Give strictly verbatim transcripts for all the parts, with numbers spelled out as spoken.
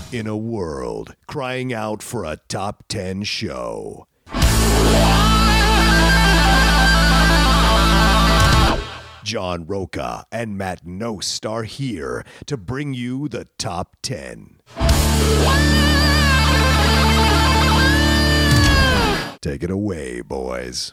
In a world crying out for a top ten show, John Roca and Matt Nost are here to bring you the top ten. Take it away, boys.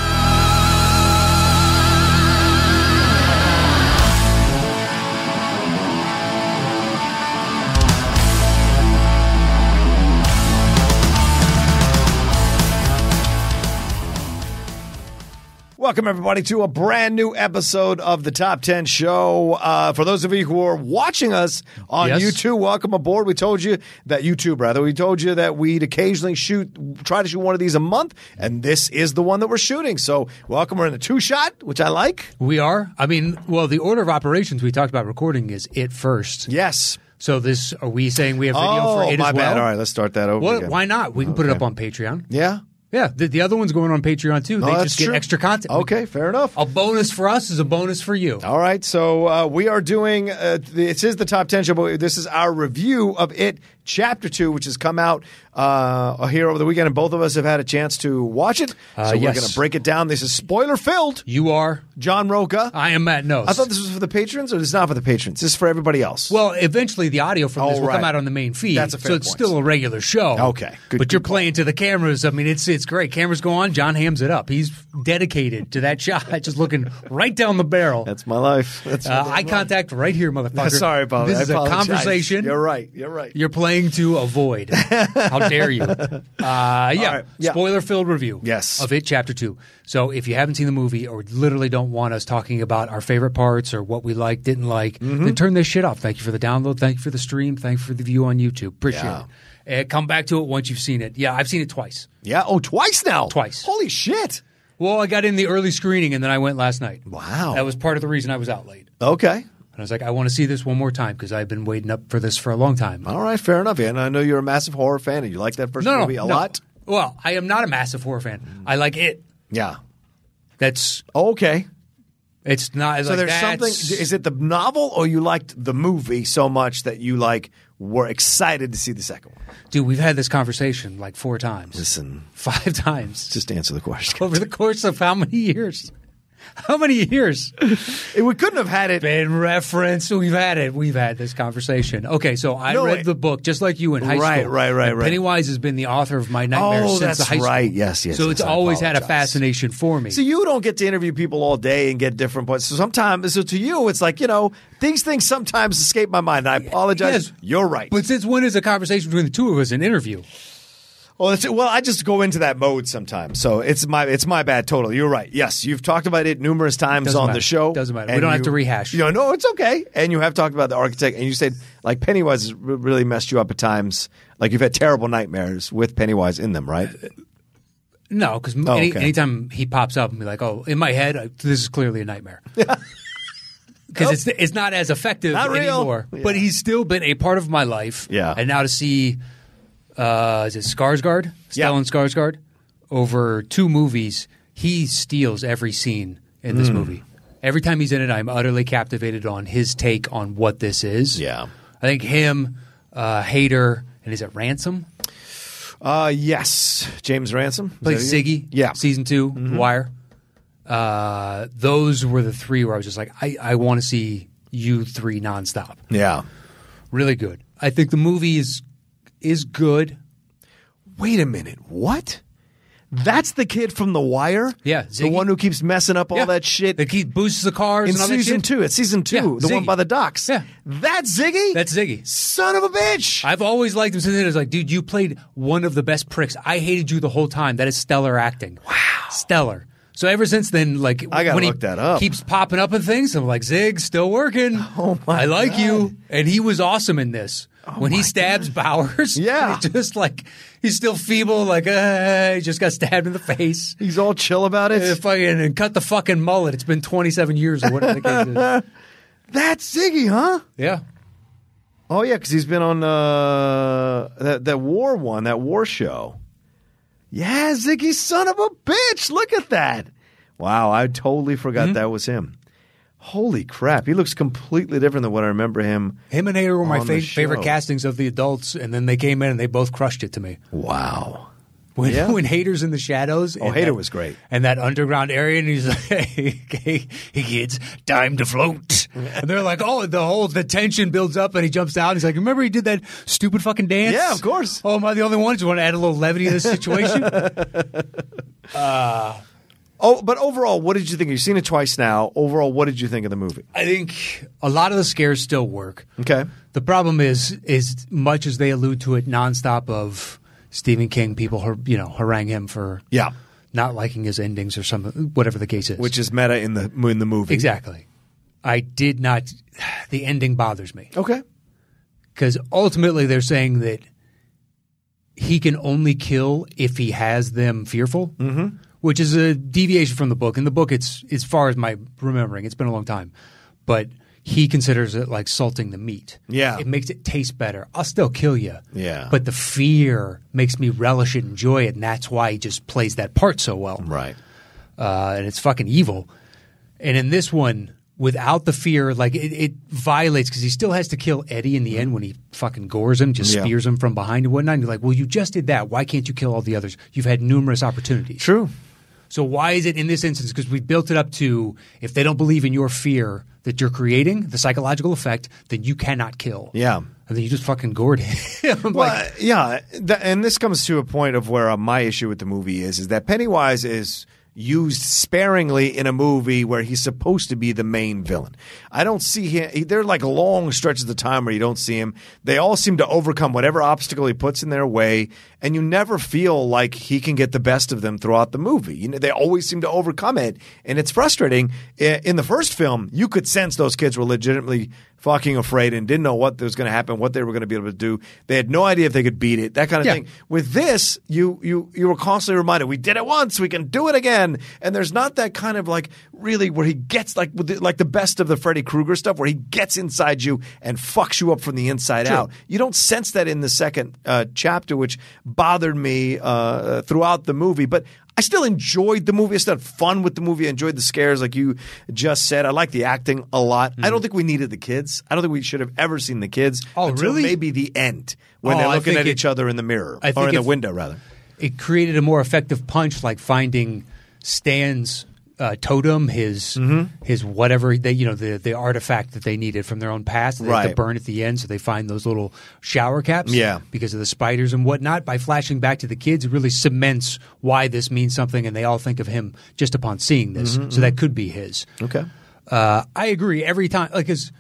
Welcome, everybody, to a brand new episode of the Top ten Show. Uh, for those of you who are watching us on Yes. YouTube, welcome aboard. We told you that YouTube, rather, we told you that we'd occasionally shoot, try to shoot one of these a month, and this is the one that we're shooting. So, welcome. We're in a two-shot, which I like. We are. I mean, well, the order of operations we talked about recording is it first. Yes. So this, are we saying we have video Oh, for it my as well? bad. All right, let's start that over Well, again. why not? We can put it Okay. up on Patreon. Yeah. Yeah, the, the other one's going on Patreon too. They Oh, that's just get true. extra content. Okay, fair enough. A bonus for us is a bonus for you. All right, so uh, we are doing, uh, this is the Top ten Show, but this is our review of It Chapter two, which has come out uh, here over the weekend, and both of us have had a chance to watch it. Uh, so we're yes. going to break it down. This is spoiler-filled. You are. John Roca. I am Matt Nost. I thought this was for the patrons, or this is not for the patrons? This is for everybody else. Well, eventually the audio from this Oh, will come right. out on the main feed. That's a fair so it's point. still a regular show. Okay, good- but good you're call. playing to the cameras. I mean, it's it's great. Cameras go on. John hams it up. He's dedicated to that shot, just looking right down the barrel. That's my life. That's my Uh, damn eye life. contact right here, motherfucker. Sorry about this it. I This is a apologize. conversation. You're right. You're right. You're playing to avoid. How dare you? Uh, yeah. right. Yeah. Spoiler-filled review Yes. of It Chapter two. So if you haven't seen the movie or literally don't want us talking about our favorite parts or what we liked, didn't like, Mm-hmm. then turn this shit off. Thank you for the download. Thank you for the stream. Thank you for the view on YouTube. Appreciate Yeah. it. Uh, come back to it once you've seen it. Yeah, I've seen it twice. Yeah. Oh, twice now. Twice. Holy shit. Well, I got in the early screening and then I went last night. Wow. That was part of the reason I was out late. Okay. And I was like, I want to see this one more time because I've been waiting up for this for a long time. All right. Fair enough. And I know you're a massive horror fan, and you like that first no, movie no, a no. lot. Well, I am not a massive horror fan. I like it. Yeah. That's Okay. it's not. So like, there's that's- something. Is it the novel, or you liked the movie so much that you like were excited to see the second one? dude? We've had this conversation like four times, Listen, five times just answer the question. over the course of how many years? How many years? Eh, we couldn't have had it. Been referenced. We've had it. We've had this conversation. Okay, so I No, read wait. the book just like you in high Right, school. right, right, And right. Pennywise has been the author of my nightmares Oh, since that's the high school. right. Yes, yes, So yes, it's I always had a apologize. fascination for me. So you don't get to interview people all day and get different points. So sometimes, so to you, it's like, you know, these things sometimes escape my mind. And I apologize. Yes. You're right. But since when is a conversation between the two of us an interview? Well, it's, well, I just go into that mode sometimes, so it's my it's my bad. Totally, you're right. Yes, you've talked about it numerous times Doesn't on matter. the show. Doesn't matter. We and don't have you- to rehash. You know, no, it's okay. And you have talked about the architect, and you said like Pennywise has re- really messed you up at times. Like you've had terrible nightmares with Pennywise in them, right? No, because Oh, any, okay. anytime he pops up and be like, "Oh, in my head, I, this is clearly a nightmare," because it's it's not as effective Not real. anymore. Yeah. But he's still been a part of my life. Yeah. and now to see, uh, is it Skarsgård? Yeah. Stellan Skarsgård over two movies, he steals every scene in Mm. this movie. Every time he's in it, I'm utterly captivated on his take on what this is. Yeah. I think him, uh, Hader, and is it Ransom? Uh, yes, James Ransom Is Plays that who- Ziggy, Yeah, season two, The Wire. Uh, those were the three where I was just like, I, I want to see you three nonstop. yeah. Really good. I think the movie is is good. Wait a minute, what? That's the kid from The Wire? Yeah, the Ziggy. one who keeps messing up all Yeah. that shit. That he boosts the cars in and all that season shit. two. It's season two, Yeah, the one Ziggy. by the docks. Yeah. That's Ziggy? That's Ziggy. Son of a bitch. I've always liked him since then. It's like, dude, you played one of the best pricks. I hated you the whole time. That is stellar acting. Wow. Stellar. So ever since then, like I gotta when he look that up. keeps popping up in things, I'm like, Zig, still working. Oh, my I like God. you. And he was awesome in this. when he stabs Bowers, Yeah. and he just like he's still feeble, like uh, he just got stabbed in the face. He's all chill about it. Uh, fucking, and cut the fucking mullet. It's been twenty-seven years or whatever the case is. That's Ziggy, huh? Yeah. Oh yeah, because he's been on uh, that that war one, that war show. Yeah, Ziggy, son of a bitch! Look at that. Wow, I totally forgot Mm-hmm. that was him. Holy crap! He looks completely different than what I remember him. Him and Hader were my on the fa- favorite show. castings of the adults, and then they came in and they both crushed it to me. Wow. When, Yeah. when Hader's in the shadows. Oh, and Hader that- was great. And that underground area, and he's like, hey, hey, hey kids, time to float. And they're like, oh, the whole the tension builds up, and he jumps out. He's like, remember he did that stupid fucking dance? Yeah, of course. Oh, am I the only one? Just want to add a little levity to this situation? Oh, but overall, what did you think? You've seen it twice now. Overall, what did you think of the movie? I think a lot of the scares still work. Okay. The problem is, is much as they allude to it nonstop of Stephen King, people, har- you know, harangue him for Yeah. not liking his endings or something, whatever the case is. Which is meta in the in the movie. Exactly. I did not. The ending bothers me Okay. because ultimately they're saying that he can only kill if he has them fearful, mm-hmm. which is a deviation from the book. In the book, it's as far as my remembering, it's been a long time, but he considers it like salting the meat. Yeah. It makes it taste better. I'll still kill you. Yeah. But the fear makes me relish it, enjoy it, and that's why he just plays that part so well. Right. Uh, and it's fucking evil. And in this one, without the fear, like it, it violates because he still has to kill Eddie in the end when he fucking gores him, just Yeah. spears him from behind and whatnot. And you're like, well, you just did that. Why can't you kill all the others? You've had numerous opportunities. True. So why is it in this instance? Because we built it up to if they don't believe in your fear that you're creating, the psychological effect, then you cannot kill. Yeah. And then you just fucking gored him. I'm Well, like, yeah, th- and this comes to a point of where uh, my issue with the movie is is that Pennywise is used sparingly in a movie where he's supposed to be the main villain. I don't see him. He, there are like long stretches of time where you don't see him. They all seem to overcome whatever obstacle he puts in their way, and you never feel like he can get the best of them throughout the movie. You know, they always seem to overcome it, and it's frustrating. I- In the first film, you could sense those kids were legitimately fucking afraid and didn't know what was going to happen, what they were going to be able to do. They had no idea if they could beat it, that kind of Yeah. thing. With this, you you you were constantly reminded, we did it once, we can do it again. And there's not that kind of like really where he gets like with the, like the best of the Freddy Krueger stuff, where he gets inside you and fucks you up from the inside True. out. You don't sense that in the second uh, chapter, which bothered me uh, throughout the movie. But I still enjoyed the movie. I still had fun with the movie. I enjoyed the scares, like you just said. I like the acting a lot. I don't think we needed the kids. I don't think we should have ever seen the kids. Oh, until really? maybe the end when Oh, they're I looking think at it- each other in the mirror I or think in the if- window, rather. it created a more effective punch, like finding Stan's uh, totem, his Mm-hmm. his whatever they you know the the artifact that they needed from their own past. They have Right. to burn at the end, so they find those little shower caps. Yeah. because of the spiders and whatnot. By flashing back to the kids, it really cements why this means something, and they all think of him just upon seeing this. Mm-hmm, so that could be his. Okay. Uh, I agree every time, like, 'cause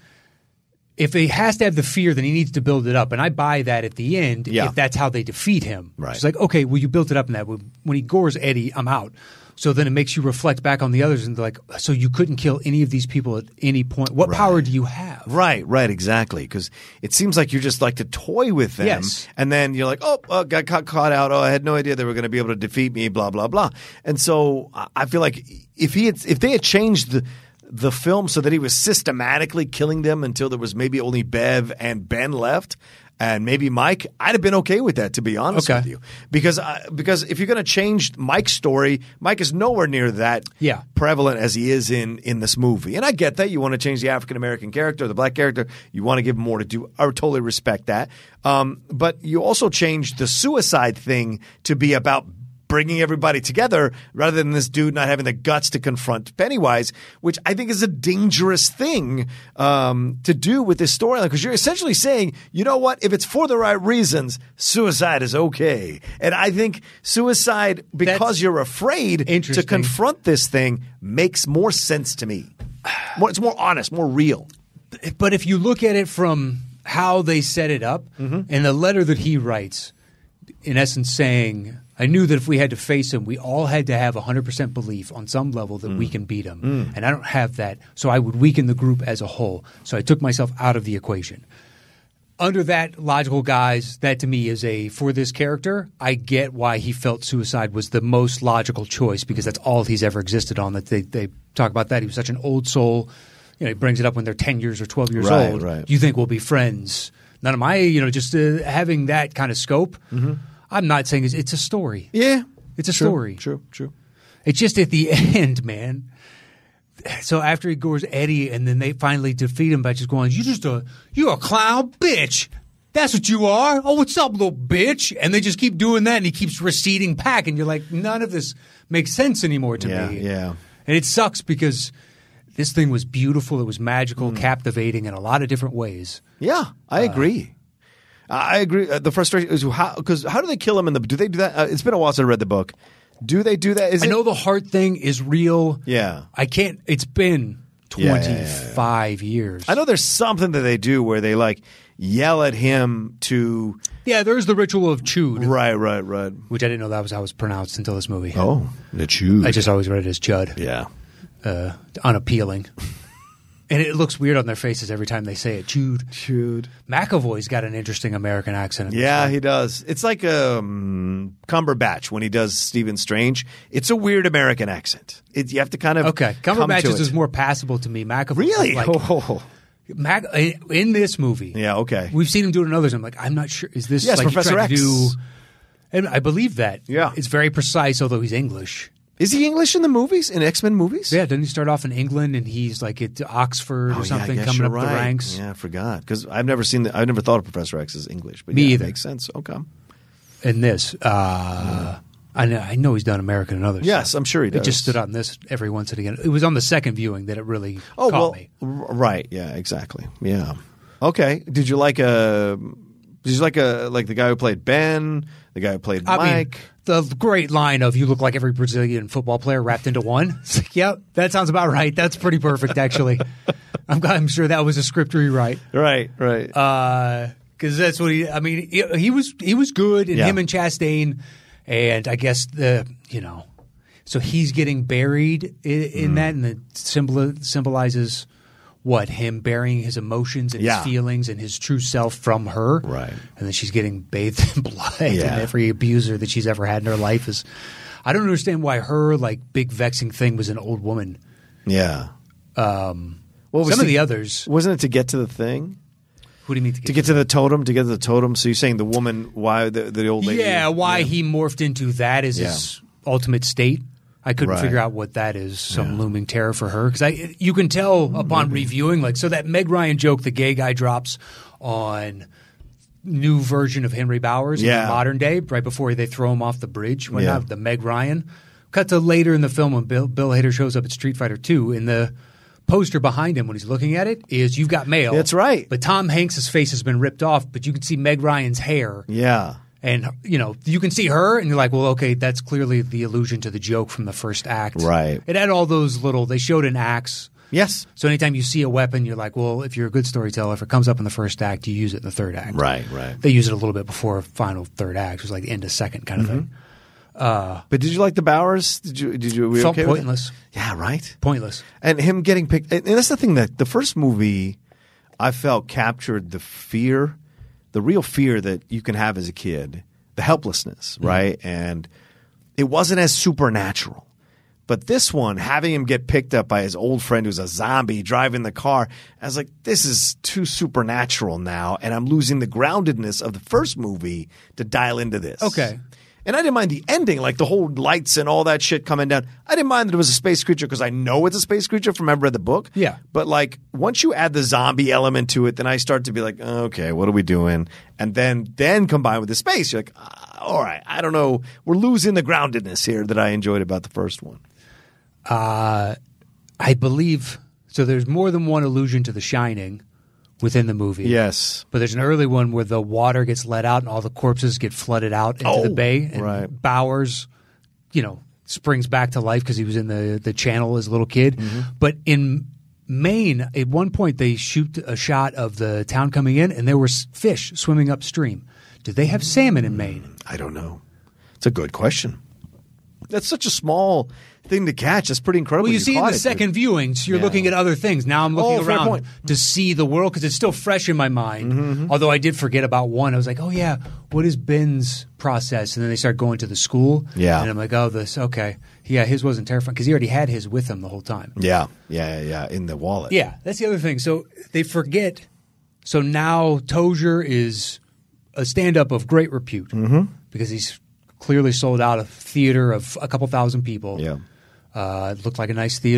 if he has to have the fear, then he needs to build it up, and I buy that at the end. Yeah. If that's how they defeat him, Right. It's like, okay, well, you built it up in that. When he gores Eddie, I'm out. So then it makes you reflect back on the others and like, so you couldn't kill any of these people at any point. What Right. power do you have? Right, right, exactly. Because it seems like you just like to toy with them, Yes. and then you're like, "Oh, uh, got caught, caught out. Oh, I had no idea they were going to be able to defeat me." Blah blah blah. And so I- I feel like if he had, if they had changed the the film so that he was systematically killing them until there was maybe only Bev and Ben left. And maybe Mike, I'd have been okay with that, to be honest Okay. with you, because uh, because if you're going to change Mike's story, Mike is nowhere near that Yeah. prevalent as he is in in this movie. And I get that. You want to change the African American character, the black character. You want to give him more to do. I totally respect that. Um, but you also change the suicide thing to be about bringing everybody together rather than this dude not having the guts to confront Pennywise, which I think is a dangerous thing um, to do with this storyline, because you're essentially saying, you know what, if it's for the right reasons, suicide is okay. And I think suicide, because That's you're afraid to interesting. confront this thing, makes more sense to me. More, it's more honest, more real. But if you look at it from how they set it up Mm-hmm. and the letter that he writes, in essence saying, I knew that if we had to face him, we all had to have one hundred percent belief on some level that Mm. we can beat him. And I don't have that. So I would weaken the group as a whole. So I took myself out of the equation. Under that logical guise, that to me is a, for this character, I get why he felt suicide was the most logical choice, because that's all he's ever existed on. That they, they talk about that. He was such an old soul. You know, he brings it up when they're ten years or twelve years Right, old. right. You think we'll be friends. None of my, you know, just uh, having that kind of scope. I'm not saying it's, it's a story. Yeah. It's a True, story. True, true. It's just at the end, man. so after he gores Eddie, and then they finally defeat him by just going, "You just a you a clown bitch. That's what you are. Oh, what's up, little bitch?" And they just keep doing that, and he keeps receding back, and you're like, none of this makes sense anymore to Yeah, me. yeah. And it sucks because this thing was beautiful. It was magical, captivating in a lot of different ways. Yeah, I agree. I agree. Uh, the frustration is how because how do they kill him in the? Do they do that? Uh, it's been a while since I read the book. Do they do that? Is I it, know the heart thing is real. Yeah. I can't. It's been Yeah, yeah, twenty-five yeah, years. I know there's something that they do where they like yell at him to. Yeah, there's the ritual of chud, Right, right, right. which I didn't know that was how it was pronounced until this movie. Oh, the chew. I just always read it as chud. Yeah. Uh, unappealing. And it looks weird on their faces every time they say it. Chewed. Chewed. McAvoy's got an interesting American accent. In this Yeah, one. he does. It's like um, Cumberbatch when he does Stephen Strange. It's a weird American accent. It, you have to kind of Okay, come Cumberbatch to is it. just more passable to me. McAvoy, Really? like, oh. Mac, in this movie. Yeah, okay. We've seen him do it in others. I'm like, I'm not sure. Is this Yes, like Professor trying to X. do? And I believe that. Yeah. It's very precise, although he's English. Is he English in the movies, in X-Men movies? Yeah, doesn't he start off in England and he's like at Oxford Oh, or something, yeah, I guess coming up you're the right. ranks? Yeah, I forgot. Because I've never seen the, I've never thought of Professor X as English. But Me yeah, either. It makes sense. Okay. In this, uh, I know I know he's done American and others. Yes, I'm sure he It does. just stood out in this every once and again. It was on the second viewing that it really Oh, caught well, me. r- right. Yeah, exactly. Yeah. Okay. Did you like a, did you like a, like the guy who played Ben, the guy who played I Mike? mean, the great line of "You look like every Brazilian football player wrapped into one." It's like, yep, that sounds about right. That's pretty perfect, actually. I'm, I'm sure that was a script rewrite. right, right. Because that's what he. I mean, he, he was he was good, and Yeah. him and Chastain, and I guess the you know, so he's getting buried in, in Mm. that, and it symbol, symbolizes what him burying his emotions and Yeah. his feelings and his true self from her, Right. And then she's getting bathed in blood, Yeah. and every abuser that she's ever had in her life is. I don't understand why her like big vexing thing was an old woman. yeah. Um, What was some of the- the others. Wasn't it to get to the thing? Who do you mean to get, To get to the totem, to get to the totem. So you're saying the woman, why the, the old lady? Yeah, why he morphed into that as his ultimate state. I couldn't Right. figure out what that is. Some looming terror for her because I you can tell upon reviewing like so that Meg Ryan joke the gay guy drops on new version of Henry Bowers in Yeah. the modern day right before they throw him off the bridge. When Yeah. not the Meg Ryan cut to later in the film when Bill, Bill Hader shows up at Street Fighter two in the poster behind him when he's looking at it is "You've got mail." That's right. But Tom Hanks's face has been ripped off, but you can see Meg Ryan's hair. Yeah. And, you know, you can see her and you're like, well, okay, that's clearly the allusion to the joke from the first act. Right. It had all those little, they showed an axe. Yes. So anytime you see a weapon, you're like, well, if you're a good storyteller, if it comes up in the first act, you use it in the third act. Right, right. They use it a little bit before final third act. It was like the end of second kind of thing. But did you like the Bowers? Did you? Did you? Were you Felt okay with it? pointless. Yeah. Right. Pointless. And him getting picked. And that's the thing that the first movie, I felt captured the fear, the real fear that you can have as a kid, the helplessness, right? And it wasn't as supernatural. But this one, having him get picked up by his old friend who's a zombie driving the car, I was like, this is too supernatural now, and I'm losing the groundedness of the first movie to dial into this. Okay. And I didn't mind the ending, like the whole lights and all that shit coming down. I didn't mind that it was a space creature because I know it's a space creature from I've read the book. Yeah. But like once you add the zombie element to it, then I start to be like, okay, what are we doing? And then then combined with the space, you're like, ah, all right, I don't know. We're losing the groundedness here that I enjoyed about the first one. Uh, I believe so. There's more than one allusion to The Shining within the movie. Yes. But there's an early one where the water gets let out and all the corpses get flooded out into Oh, the bay. And right. Bowers, you know, springs back to life because he was in the, the channel as a little kid. Mm-hmm. But in Maine, at one point, they shoot a shot of the town coming in and there were s- fish swimming upstream. Did they have salmon in Maine? I don't know. It's a good question. That's such a small thing to catch. That's pretty incredible. Well, you, see in caught the it. second viewings, you're Yeah. looking at other things. Now I'm looking Oh, fair around point. to see the world because it's still fresh in my mind. Mm-hmm. Although I did forget about one. I was like, oh, yeah, what is Ben's process? And then they start going to the school. Yeah. And I'm like, oh, this, okay. Yeah, his wasn't terrifying because he already had his with him the whole time. Yeah, yeah, yeah, in the wallet. Yeah, that's the other thing. So they forget. So now Tozier is a stand-up of great repute Mm-hmm. because he's clearly sold out a theater of a couple thousand people. Yeah. Uh, it looked like a nice theater.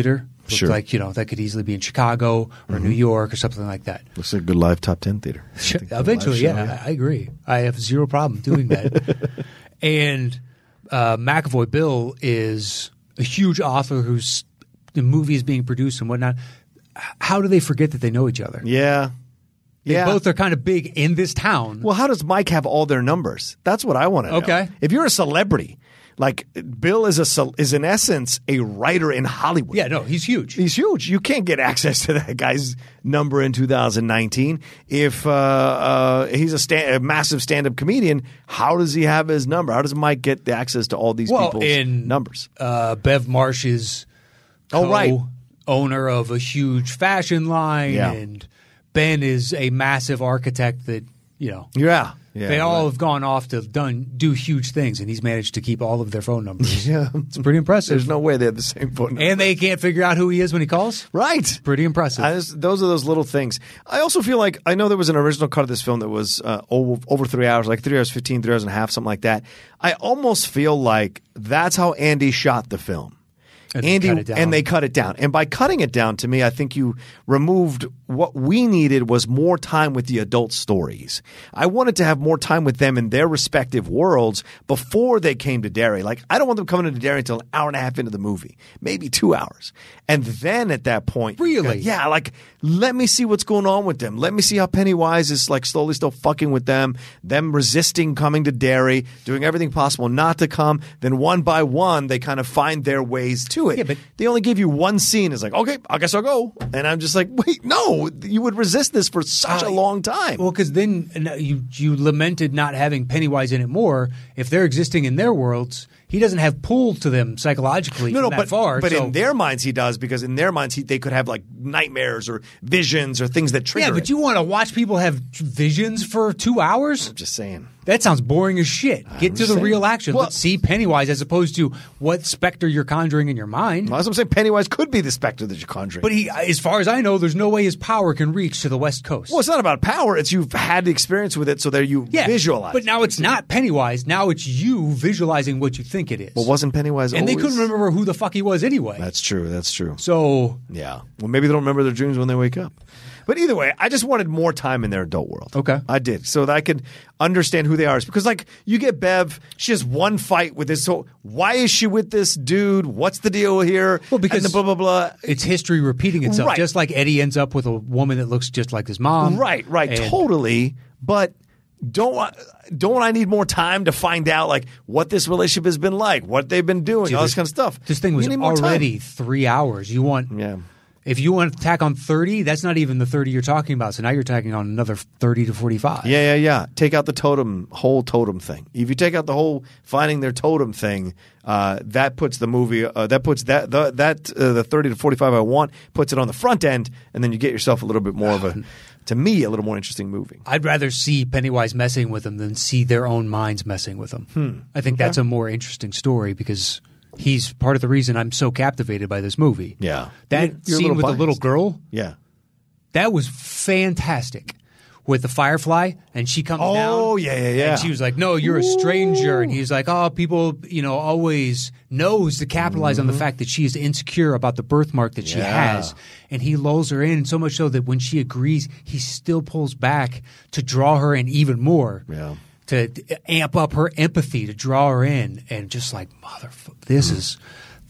Looked Sure. like, you know, that could easily be in Chicago or Mm-hmm. New York or something like that. Looks like a good live top ten theater. I think the Eventually, live show, yeah, I I agree. I have zero problem doing that. And uh, McAvoy Bill is a huge author whose the movie is being produced and whatnot. How do they forget that they know each other? Yeah. They Yeah. both are kind of big in this town. Well, how does Mike have all their numbers? That's what I want to know. Okay. If you're a celebrity, like Bill is a ce- is in essence a writer in Hollywood. Yeah, no, he's huge. He's huge. You can't get access to that guy's number in two thousand nineteen. If uh, uh, he's a, sta- a massive stand-up comedian, how does he have his number? How does Mike get the access to all these Well, people's in- numbers? Uh, Bev Marsh's Oh, right. owner of a huge fashion line, Yeah. and Ben is a massive architect that, you know, Yeah. yeah they all right. have gone off to done do huge things, and he's managed to keep all of their phone numbers. Yeah. It's pretty impressive. There's no way they have the same phone number. And they can't figure out who he is when he calls. Right. Pretty impressive. I just, those are those little things. I also feel like I know there was an original cut of this film that was uh, over, over three hours, like three hours fifteen, three hours and a half, something like that. I almost feel like that's how Andy shot the film. And they Andy cut it down. and they cut it down. And by cutting it down, to me, I think you removed what we needed was more time with the adult stories. I wanted to have more time with them in their respective worlds before they came to Derry. Like, I don't want them coming into Derry until an hour and a half into the movie, maybe two hours. And then at that point, Really? yeah, like, let me see what's going on with them. Let me see how Pennywise is like slowly still fucking with them, them resisting coming to Derry, doing everything possible not to come. Then one by one, they kind of find their ways to it. Yeah, but- they only give you one scene. It's like, okay, I guess I'll go. And I'm just like, wait, no, you would resist this for such a long time. Well, because then uh, you you lamented not having Pennywise in it more. If they're existing in their worlds, he doesn't have pull to them psychologically no, from no, that but, far. but so- in their minds he does, because in their minds he, they could have like nightmares or visions or things that trigger yeah, but it. you want to watch people have visions for two hours? I'm just saying. That sounds boring as shit. Get to just the saying. real action. Well- Let's see Pennywise as opposed to what specter you're conjuring in your mind. Well, that's what I'm saying. Pennywise could be the specter that you're conjuring. But he, as far as I know, there's no way his power can reach to the West Coast. well, it's not about power. It's you've had the experience with it, so that you yeah, visualize. But now it's not Pennywise. Now it's you visualizing what you think it is. well, wasn't Pennywise and they always? couldn't remember who the fuck he was anyway. That's true. That's true. so Yeah. Well, maybe they don't remember their dreams when they wake up. But either way, I just wanted more time in their adult world. Okay. I did. So that I could understand who they are. Because, like, you get Bev, she has one fight with this. So why is she with this dude? What's the deal here? Well, because and the blah, blah, blah. it's history repeating itself. Right. Just like Eddie ends up with a woman that looks just like his mom. Right, right. And- Totally. But don't I, don't I need more time to find out, like, what this relationship has been like, what they've been doing, all this kind of stuff? This thing was You need more time. already three hours. You want Yeah. If you want to tack on thirty, that's not even the thirty you're talking about. So now you're tacking on another thirty to forty-five. Yeah, yeah, yeah. Take out the totem, whole totem thing. If you take out the whole finding their totem thing, uh, that puts the movie, uh, that puts that the, that uh, the thirty to forty-five I want, puts it on the front end, and then you get yourself a little bit more of a, to me, a little more interesting movie. I'd rather see Pennywise messing with them than see their own minds messing with them. Hmm. I think that's a more interesting story because he's part of the reason I'm so captivated by this movie. Yeah. That You're- you're a scene little with the biased. little girl, Yeah. that was fantastic. With the firefly, and she comes Oh, down. yeah, yeah, yeah. And she was like, "No, you're a stranger." And he's like, "Oh, people, you know, always knows to capitalize on the fact that she is insecure about the birthmark that she Mm-hmm. Yeah. has." And he lulls her in so much so that when she agrees, he still pulls back to draw her in even more. Yeah. To amp up her empathy, to draw her in, and just like motherfucker, this Mm-hmm. is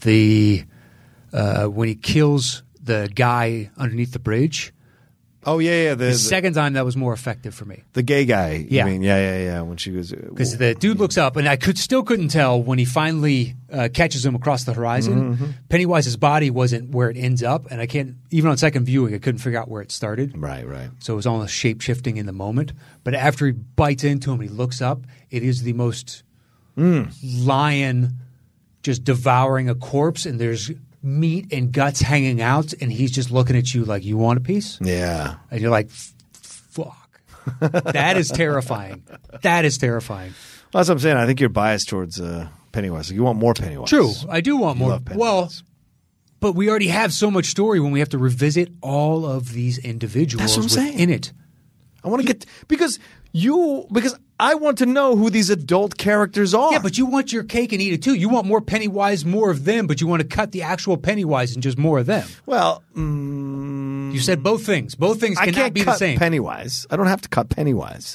the uh, when he kills the guy underneath the bridge. Oh, yeah, yeah. The, The the, second time that was more effective for me the gay guy. You Yeah. mean, yeah, yeah, yeah. When she was. because the dude looks up, and I could still couldn't tell when he finally uh, catches him across the horizon. Mm-hmm. Pennywise's body wasn't where it ends up, and I can't even on second viewing I couldn't figure out where it started. Right, right. So it was almost shape shifting in the moment. But after he bites into him, and he looks up. It is the most Mm. lion just devouring a corpse, and there's meat and guts hanging out, and he's just looking at you like, "You want a piece?" Yeah. And you're like, "Fuck." That is terrifying. That is terrifying. Well, that's what I'm saying. I think you're biased towards uh, Pennywise. You want more Pennywise. True. I do want You more. love Pennywise. Well, but we already have so much story when we have to revisit all of these individuals That's what I'm saying. within it. I want to get because you because I want to know who these adult characters are. Yeah, but you want your cake and eat it too. You want more Pennywise, more of them, but you want to cut the actual Pennywise and just more of them. Well, mm, you said both things. Both things I cannot can't be cut the same. Pennywise. I don't have to cut Pennywise.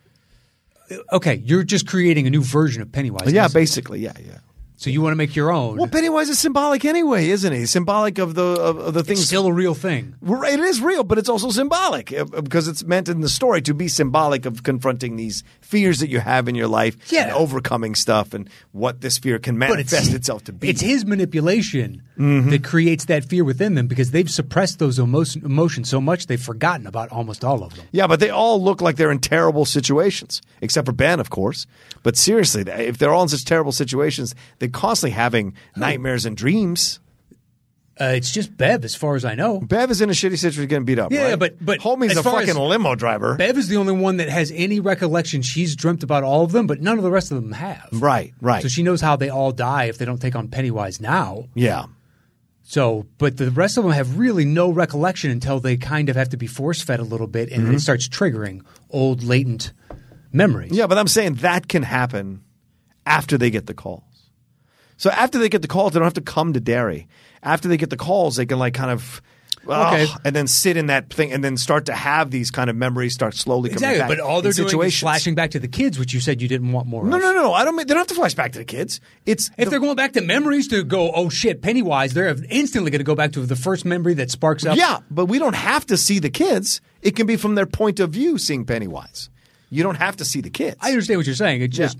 Okay, you're just creating a new version of Pennywise. Yeah, basically, yeah, yeah. So you want to make your own. Well, Pennywise is symbolic anyway, isn't he? Symbolic of the of, of the things. It's still a real thing. It is real, but it's also symbolic uh, because it's meant in the story to be symbolic of confronting these fears that you have in your life Yeah. and overcoming stuff and what this fear can manifest itself to be. It's his manipulation Mm-hmm. that creates that fear within them because they've suppressed those emo- emotions so much they've forgotten about almost all of them. Yeah, but they all look like they're in terrible situations, except for Ben, of course. But seriously, if they're all in such terrible situations, they're constantly having nightmares and dreams. Uh, it's just Bev, as far as I know. Bev is in a shitty situation getting beat up, Yeah, right? but- but Homie's as a far fucking as- limo driver. Bev is the only one that has any recollection. She's dreamt about all of them, but none of the rest of them have. Right, right. So she knows how they all die if they don't take on Pennywise now. Yeah. So, but the rest of them have really no recollection until they kind of have to be force fed a little bit, and Mm-hmm. it starts triggering old latent memories. Yeah, but I'm saying that can happen after they get the calls. So after they get the calls, they don't have to come to Derry. After they get the calls, they can like kind of Okay. ugh, and then sit in that thing and then start to have these kind of memories start slowly coming Exactly, back. but all in they're doing is situations. flashing back to the kids, which you said you didn't want more No, of. no, no, no. I don't mean they don't have to flash back to the kids. It's If the- they're going back to memories to go, oh shit, Pennywise, they're instantly going to go back to the first memory that sparks up. yeah, but we don't have to see the kids. It can be from their point of view seeing Pennywise. You don't have to see the kids. I understand what you're saying. It's just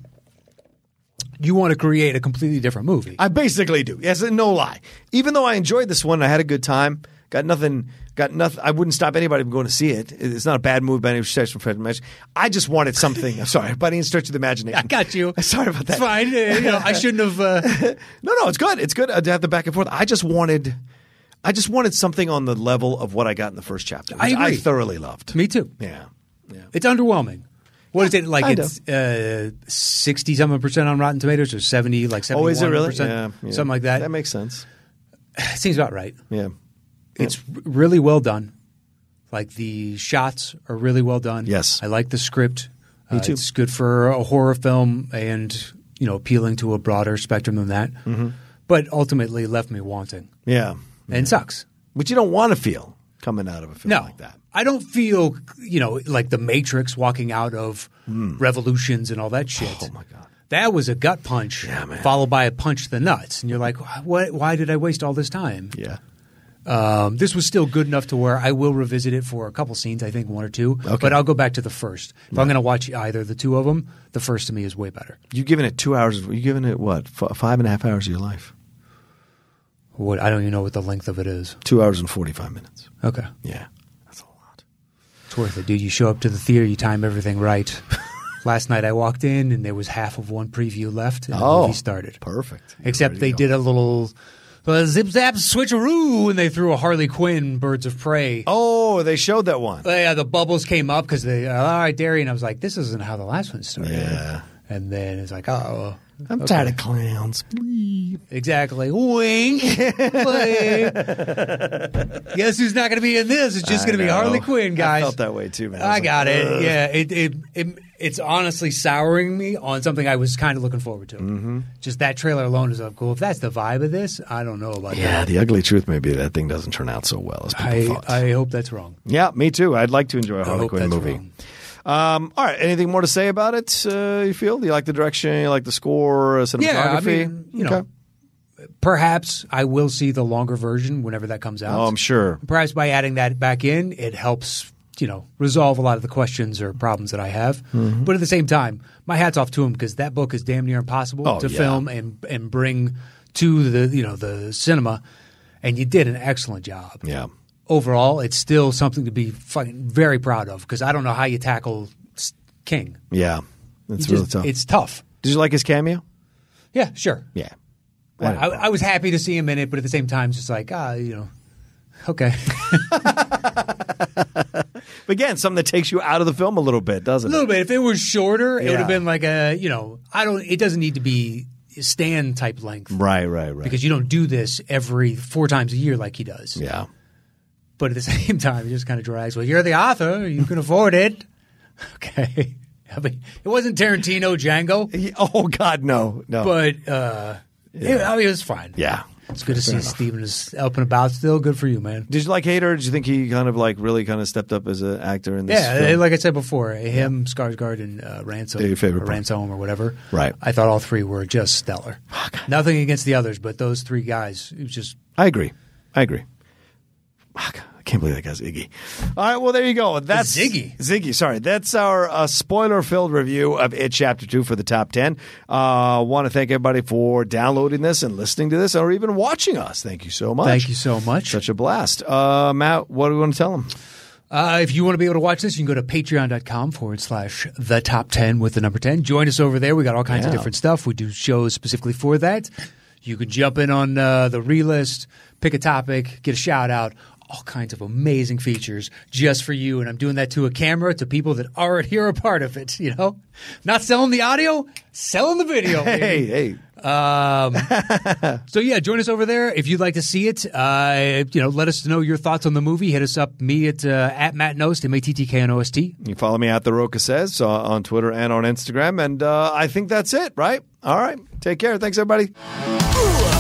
you want to create a completely different movie. I basically do. Yes, no lie. Even though I enjoyed this one, I had a good time. Got nothing. Got nothing. I wouldn't stop anybody from going to see it. It's not a bad movie by any stretch of the imagination. I just wanted something. I'm sorry, by any stretch of the imagination. I got you. Sorry about that. It's fine. Uh, you know, I shouldn't have. Uh, No, no, it's good. It's good to have the back and forth. I just wanted, I just wanted something on the level of what I got in the first chapter, which I I, agree. thoroughly loved. me too. Yeah, yeah. It's underwhelming. What is it like? kind It's uh, sixty something percent on Rotten Tomatoes, or seventy, like seventy. Oh, is it really? Yeah, yeah. something like that. That makes sense. It seems about right. Yeah. It's r- really well done. Like the shots are really well done. Yes. I like the script. Me Uh, too. It's good for a horror film, and you know, appealing to a broader spectrum than that. Mm-hmm. But ultimately, left me wanting, Yeah. and sucks. Which you don't want to feel coming out of a film No, like that. I don't feel you know like the Matrix walking out of Revolutions and all that shit. Oh my God. That was a gut punch, Yeah, man. followed by a punch to the nuts, and you're like, "What? Why did I waste all this time?" Yeah. Um, this was still good enough to where I will revisit it for a couple scenes, I think one or two. Okay. But I'll go back to the first. If I'm going to watch either the two of them, the first to me is way better. You've given it two hours. You've given it what? F- five and a half hours of your life. What I don't even know what the length of it is. Two hours and forty-five minutes. Okay, Yeah. That's a lot. it's worth it, dude. You show up to the theater, you time everything right. Last night I walked in and there was half of one preview left, and the Oh, movie started. Perfect. You're Except ready to they go. did a little uh, zip zap switcheroo, and they threw a Harley Quinn Birds of Prey. Oh, they showed that one. Uh, yeah, the bubbles came up because they, uh, all right, Derry. And I was like, this isn't how the last one started. Yeah. And then it's like, oh. I'm okay. tired of clowns. Exactly. Wink. Wink. Guess who's not going to be in this? It's just I going to be know. Harley Quinn, guys. I felt that way too, man. I was got like, it. ugh. Yeah, it, it it it's honestly souring me on something I was kind of looking forward to. Mm-hmm. Just that trailer alone is like, cool. If that's the vibe of this, I don't know about Yeah, that. the ugly truth may be that thing doesn't turn out so well as people I thought. I hope that's wrong. yeah, me too. I'd like to enjoy a I Harley hope Quinn that's movie. wrong. Um, all right. Anything more to say about it? Uh, you feel? Do you like the direction? You like the score? Uh, cinematography? Yeah, I mean, you know, perhaps I will see the longer version whenever that comes out. Oh, I'm sure. Perhaps by adding that back in, it helps, you know, resolve a lot of the questions or problems that I have. Mm-hmm. But at the same time, my hat's off to him because that book is damn near impossible Oh, to yeah. film and and bring to the you know the cinema, and you did an excellent job. Yeah. Overall, it's still something to be fucking very proud of because I don't know how you tackle S- King. Yeah. It's You really just- tough. It's tough. Did you like his cameo? Yeah, sure. Yeah. I, don't know. I was happy to see him in it, but at the same time, it's just like ah, you know, okay. But again, something that takes you out of the film a little bit, doesn't A little it? bit. If it was shorter, it would Yeah. have been like a, you know, I don't, it doesn't need to be Stan type length Right, right, right. because you don't do this every four times a year like he does. yeah. But at the same time, it just kind of drags. Well, you're the author. You can afford it. Okay. I mean, it wasn't Tarantino Django, He- oh God, no, no. but uh, it, I mean, it was fine. yeah, It's good to Fair see enough. Steven is up and about still. Good for you, man. Did you like Hader? Did you think he kind of like really kind of stepped up as an actor in this Yeah, film? like I said before, him, Skarsgård, and uh, Ransom, They're your favorite or part. Ransom, or whatever. Right. I thought all three were just stellar. Nothing against the others, but those three guys, it was just I agree. I agree. Fuck, I can't believe that guy's Iggy. All right, well, there you go. That's Ziggy. Ziggy, sorry. That's our uh, spoiler-filled review of It Chapter two for the top ten. I uh, want to thank everybody for downloading this and listening to this or even watching us. Thank you so much. thank you so much. Such a blast. Uh, Matt, what do we want to tell them? Uh, if you want to be able to watch this, you can go to patreon.com forward slash the top 10 with the number ten. Join us over there. We got all kinds Yeah. of different stuff. We do shows specifically for that. You can jump in on uh, the relist, pick a topic, get a shout out. All kinds of amazing features just for you. And I'm doing that to a camera, to people that already are a part of it, you know? Not selling the audio, selling the video. Hey, baby. hey. Um, so yeah, join us over there if you'd like to see it. Uh, you know, let us know your thoughts on the movie. Hit us up, me at uh, at Matt Nost, M A T T K N O S T. You follow me at The Roca Says uh, on Twitter and on Instagram. And uh, I think that's it, right? All right. Take care. Thanks, everybody. Ooh.